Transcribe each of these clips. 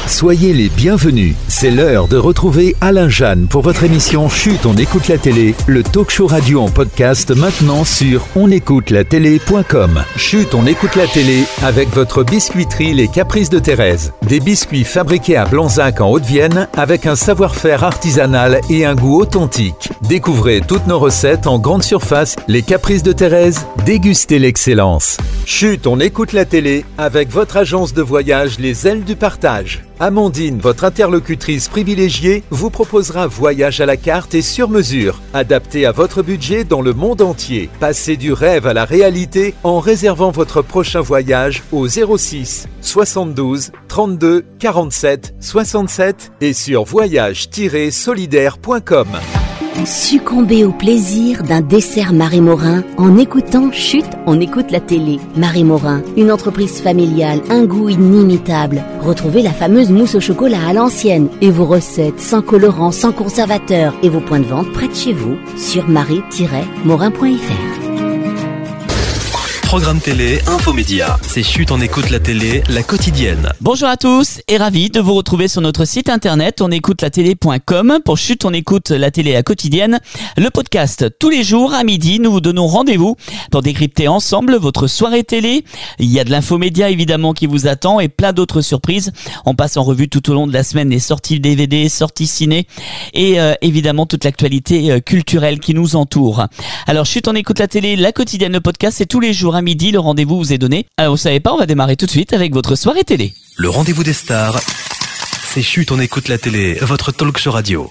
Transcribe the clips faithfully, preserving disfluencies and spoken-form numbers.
Soyez les bienvenus. C'est l'heure de retrouver Alain Jeanne pour votre émission Chut, on écoute la télé, le talk show radio en podcast maintenant sur on écoute la télé point com. Chut, on écoute la télé avec votre biscuiterie Les Caprices de Thérèse. Des biscuits fabriqués à Blanzac en Haute-Vienne avec un savoir-faire artisanal et un goût authentique. Découvrez toutes nos recettes en grande surface. Les Caprices de Thérèse, dégustez l'excellence. Chut, on écoute la télé avec votre agence de voyage Les Ailes du Partage. Amandine, votre interlocutrice privilégiée, vous proposera voyage à la carte et sur mesure, adapté à votre budget dans le monde entier. Passez du rêve à la réalité en réservant votre prochain voyage au zéro six soixante-douze trente-deux quarante-sept soixante-sept et sur voyage tiret solidaire point com. Succombez au plaisir d'un dessert Marie Morin en écoutant Chut, on écoute la télé. Marie Morin, une entreprise familiale, un goût inimitable. Retrouvez la fameuse mousse au chocolat à l'ancienne et vos recettes sans colorant, sans conservateur et vos points de vente près de chez vous sur marie tiret morin point f r. Programme télé, infomédia. C'est Chut, on écoute la télé, la quotidienne. Bonjour à tous et ravi de vous retrouver sur notre site internet on écoute la télé point com pour Chut, on écoute la télé, la quotidienne. Le podcast, tous les jours à midi, nous vous donnons rendez-vous pour décrypter ensemble votre soirée télé. Il y a de l'infomédia évidemment qui vous attend et plein d'autres surprises. On passe en revue tout au long de la semaine les sorties D V D, sorties ciné et euh, évidemment toute l'actualité euh, culturelle qui nous entoure. Alors Chut, on écoute la télé, la quotidienne, le podcast, c'est tous les jours à midi, le rendez-vous vous est donné. Alors vous savez pas, on va démarrer tout de suite avec votre soirée télé. Le rendez-vous des stars, c'est Chut, on écoute la télé, votre talk show radio.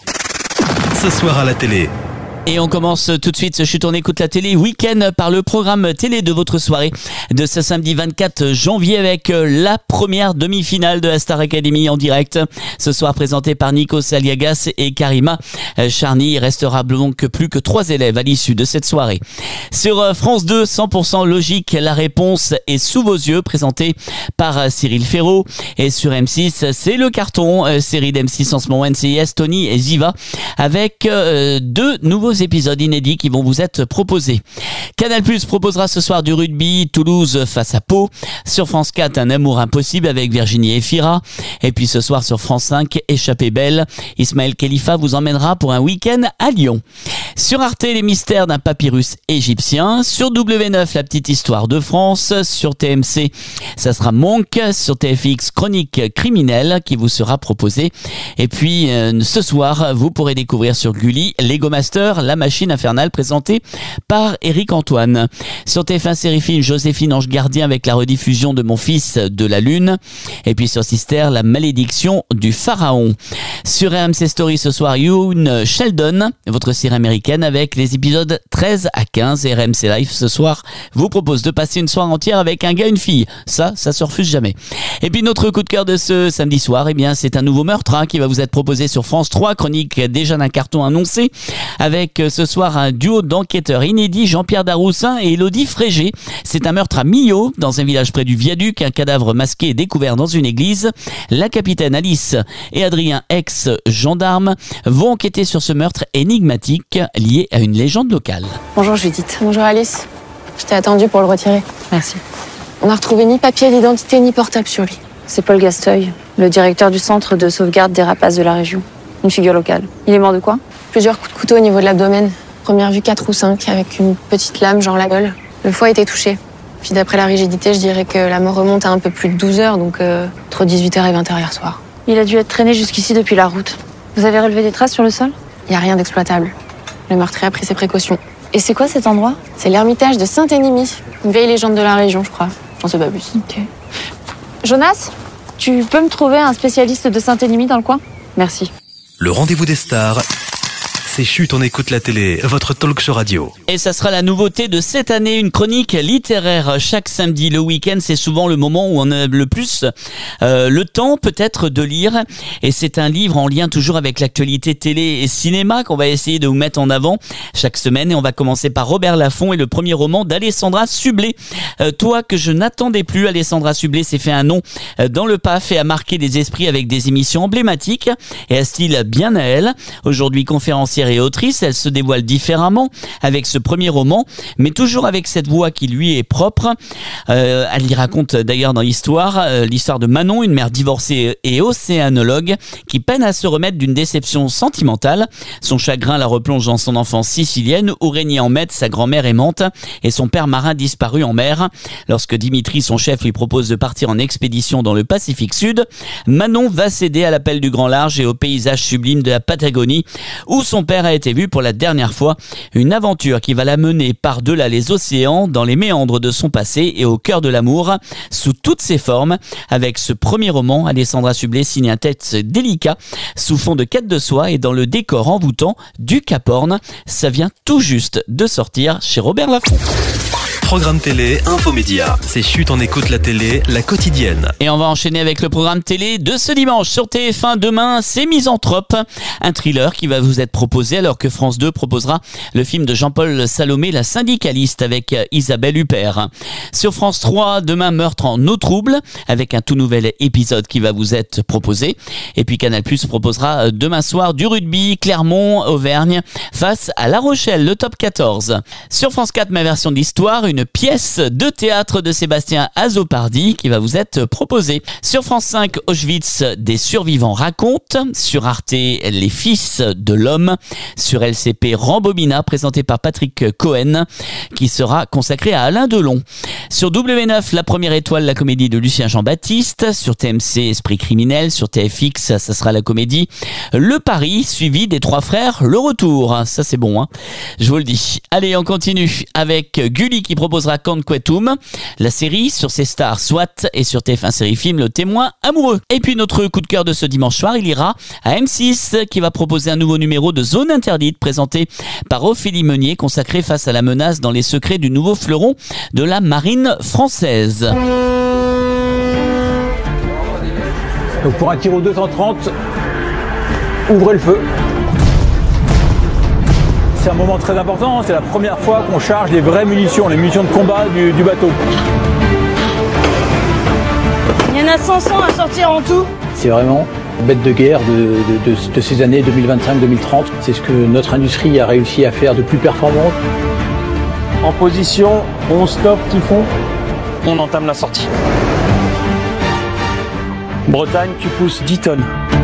Ce soir à la télé. Et on commence tout de suite ce Chut, on écoute la télé week-end par le programme télé de votre soirée de ce samedi vingt-quatre janvier avec la première demi-finale de la Star Academy en direct. Ce soir présenté par Nikos Aliagas et Karima Charny. Il restera donc plus que trois élèves à l'issue de cette soirée. Sur France deux, cent pour cent logique, la réponse est sous vos yeux, présenté par Cyril Ferraud. Et sur M six, c'est le carton, série d'M six en ce moment, N C I S, Tony et Ziva, avec euh, deux nouveaux épisodes inédits qui vont vous être proposés. Canal plus proposera ce soir du rugby, Toulouse face à Pau. Sur France quatre, Un amour impossible avec Virginie Efira. Et puis ce soir sur France cinq, Échappée belle, Ismaël Khalifa vous emmènera pour un week-end à Lyon. Sur Arte, les mystères d'un papyrus égyptien. Sur W neuf, la petite histoire de France. Sur T M C, ça sera Monk. Sur T F X, Chronique criminelle qui vous sera proposée. Et puis euh, ce soir, vous pourrez découvrir sur Gulli Lego Master, La machine infernale, présentée par Éric Antoine. Sur T F un série film, Joséphine Ange Gardien avec la rediffusion de Mon fils de la lune. Et puis sur Sister, La malédiction du pharaon. Sur R M C Story ce soir, Yoon Sheldon, votre série américaine avec les épisodes treize à quinze. Et R M C Life ce soir vous propose de passer une soirée entière avec un gars, une fille. Ça, ça se refuse jamais. Et puis notre coup de cœur de ce samedi soir, eh bien c'est un nouveau meurtre hein, qui va vous être proposé sur France trois, chronique déjà d'un carton annoncé, avec ce soir un duo d'enquêteurs inédits, Jean-Pierre Daroussin et Élodie Frégé. C'est un meurtre à Millau, dans un village près du viaduc. Un cadavre masqué est découvert dans une église. La capitaine Alice et Adrien, ex-gendarme, vont enquêter sur ce meurtre énigmatique lié à une légende locale. Bonjour Judith. Bonjour Alice. Je t'ai attendu pour le retirer. Merci. On n'a retrouvé ni papier d'identité ni portable sur lui. C'est Paul Gasteuil, le directeur du centre de sauvegarde des rapaces de la région. Une figure locale. Il est mort de quoi? Plusieurs coups de couteau au niveau de l'abdomen. Première vue quatre ou cinq, avec une petite lame, genre la gueule. Le foie était touché. Puis d'après la rigidité, je dirais que la mort remonte à un peu plus de douze heures, donc euh, entre dix-huit heures et vingt heures hier soir. Il a dû être traîné jusqu'ici depuis la route. Vous avez relevé des traces sur le sol? Il n'y a rien d'exploitable. Le meurtrier a pris ses précautions. Et c'est quoi cet endroit? C'est l'ermitage de Saint-Énimie. Une vieille légende de la région, je crois. J'en sais pas plus. Ok. Jonas, tu peux me trouver un spécialiste de Saint-Énimie dans le coin? Merci. Le rendez-vous des stars, c'est Chut, on écoute la télé, votre talk show radio. Et ça sera la nouveauté de cette année, une chronique littéraire chaque samedi. Le week-end, c'est souvent le moment où on a le plus euh, le temps peut-être de lire. Et c'est un livre en lien toujours avec l'actualité télé et cinéma qu'on va essayer de vous mettre en avant chaque semaine. Et on va commencer par Robert Laffont et le premier roman d'Alessandra Sublet. Euh, toi que je n'attendais plus, Alessandra Sublet s'est fait un nom dans le P A F et a marqué des esprits avec des émissions emblématiques et un style bien à elle. Aujourd'hui conférencière romancière et autrice, elle se dévoile différemment avec ce premier roman, mais toujours avec cette voix qui lui est propre. Euh, elle y raconte d'ailleurs dans l'histoire, euh, l'histoire de Manon, une mère divorcée et océanologue qui peine à se remettre d'une déception sentimentale. Son chagrin la replonge dans son enfance sicilienne où régnait en maître sa grand-mère aimante et son père marin disparu en mer. Lorsque Dimitri, son chef, lui propose de partir en expédition dans le Pacifique Sud, Manon va céder à l'appel du grand large et au paysage sublime de la Patagonie où son père a été vu pour la dernière fois. Une aventure qui va la mener par-delà les océans, dans les méandres de son passé et au cœur de l'amour, sous toutes ses formes. Avec ce premier roman, Alessandra Sublet signe un texte délicat, sous fond de quête de soi et dans le décor envoûtant du Cap Horn. Ça vient tout juste de sortir chez Robert Laffont. Programme télé, infomédia. C'est Chut, on écoute la télé, la quotidienne. Et on va enchaîner avec le programme télé de ce dimanche sur T F un. Demain, c'est Misanthrope, un thriller qui va vous être proposé alors que France deux proposera le film de Jean-Paul Salomé, La syndicaliste, avec Isabelle Huppert. Sur France trois, demain, Meurtre en eau trouble, avec un tout nouvel épisode qui va vous être proposé. Et puis Canal+ proposera demain soir du rugby, Clermont, Auvergne, face à La Rochelle, le top quatorze. Sur France quatre, ma version de l'histoire, une pièce de théâtre de Sébastien Azzopardi qui va vous être proposée. Sur France cinq, Auschwitz, des survivants racontent. Sur Arte, Les fils de l'homme. Sur L C P, Rambobina, présenté par Patrick Cohen, qui sera consacré à Alain Delon. Sur W neuf, La première étoile, la comédie de Lucien Jean-Baptiste. Sur T M C, Esprit criminel. Sur T F X, ça sera la comédie Le Pari, suivi des trois frères Le Retour. Ça c'est bon, hein, je vous le dis. Allez, on continue avec Gulli qui proposera Conquetum, la série sur ses stars SWAT, et sur T F un Série Film, Le Témoin amoureux. Et puis notre coup de cœur de ce dimanche soir, il ira à M six qui va proposer un nouveau numéro de Zone Interdite présenté par Ophélie Meunier, consacré face à la menace dans les secrets du nouveau fleuron de la marine française. Donc pour un tir au deux cent trente, ouvrez le feu. C'est un moment très important, c'est la première fois qu'on charge les vraies munitions, les munitions de combat du, du bateau. Il y en a cinq cents à sortir en tout. C'est vraiment une bête de guerre de, de, de, de ces années deux mille vingt-cinq deux mille trente. C'est ce que notre industrie a réussi à faire de plus performant. En position, on stoppe, typhon, on entame la sortie. Bretagne, tu pousses dix tonnes.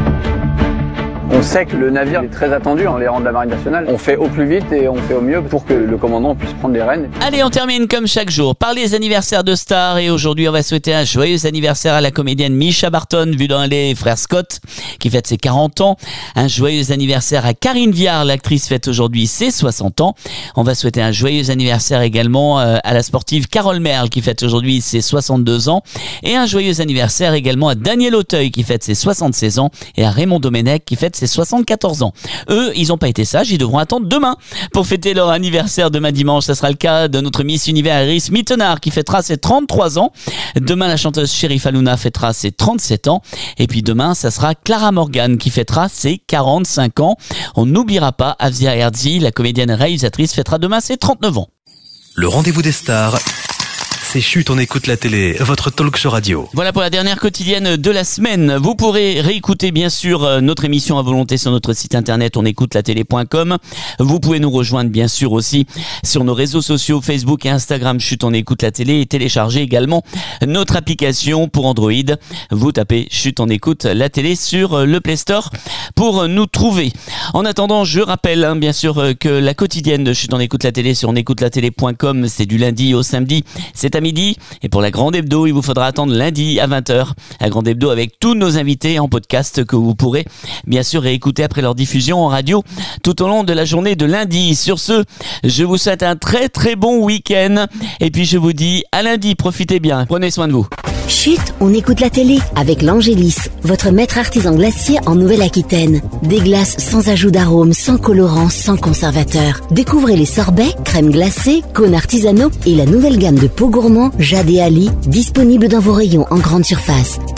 On sait que le navire est très attendu dans les rangs de la Marine nationale. On fait au plus vite et on fait au mieux pour que le commandant puisse prendre les rênes. Allez, on termine comme chaque jour par les anniversaires de stars. Et aujourd'hui, on va souhaiter un joyeux anniversaire à la comédienne Mischa Barton, vue dans Les Frères Scott, qui fête ses quarante ans. Un joyeux anniversaire à Karine Viard, l'actrice fête aujourd'hui ses soixante ans. On va souhaiter un joyeux anniversaire également à la sportive Carole Merle, qui fête aujourd'hui ses soixante-deux ans. Et un joyeux anniversaire également à Daniel Auteuil, qui fête ses soixante-seize ans. Et à Raymond Domenech, qui fête ses soixante-quatorze ans. Eux, ils n'ont pas été sages, ils devront attendre demain pour fêter leur anniversaire demain dimanche. Ça sera le cas de notre Miss Univers Iris Mittenard qui fêtera ses trente-trois ans. Demain, la chanteuse Chérif Halouna fêtera ses trente-sept ans. Et puis demain, ça sera Clara Morgan qui fêtera ses quarante-cinq ans. On n'oubliera pas Afzia Herzi, la comédienne réalisatrice, fêtera demain ses trente-neuf ans. Le rendez-vous des stars. C'est Chut, on écoute la télé, votre talk show radio. Voilà pour la dernière quotidienne de la semaine. Vous pourrez réécouter bien sûr notre émission à volonté sur notre site internet on écoute la télé point com. Vous pouvez nous rejoindre bien sûr aussi sur nos réseaux sociaux Facebook et Instagram Chut, on écoute la télé, et télécharger également notre application pour Android. Vous tapez Chut, on écoute la télé sur le Play Store pour nous trouver. En attendant, je rappelle hein, bien sûr que la quotidienne de Chut, on écoute la télé sur on écoute la télé point com, c'est du lundi au samedi, c'est à midi. Et pour la Grande Hebdo, il vous faudra attendre lundi à vingt heures. La Grande Hebdo avec tous nos invités en podcast que vous pourrez bien sûr réécouter après leur diffusion en radio tout au long de la journée de lundi. Sur ce, je vous souhaite un très très bon week-end. Et puis je vous dis à lundi, profitez bien, prenez soin de vous. Chut, on écoute la télé avec l'Angélis, votre maître artisan glacier en Nouvelle-Aquitaine. Des glaces sans ajout d'arôme, sans colorant, sans conservateur. Découvrez les sorbets, crèmes glacées, cônes artisanaux et la nouvelle gamme de pots gourmands Jade et Ali, disponibles dans vos rayons en grande surface.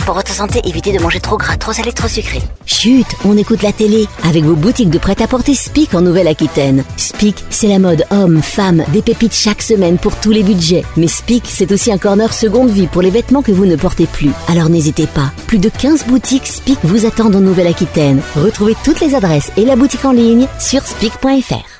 Pour votre santé, évitez de manger trop gras, trop salé, trop sucré. Chut, on écoute la télé avec vos boutiques de prêt-à-porter Spic en Nouvelle-Aquitaine. Spic, c'est la mode homme, femme, des pépites chaque semaine pour tous les budgets. Mais Spic, c'est aussi un corner seconde vie pour les vêtements que vous ne portez plus. Alors n'hésitez pas, plus de quinze boutiques Spic vous attendent en Nouvelle-Aquitaine. Retrouvez toutes les adresses et la boutique en ligne sur spic point f r.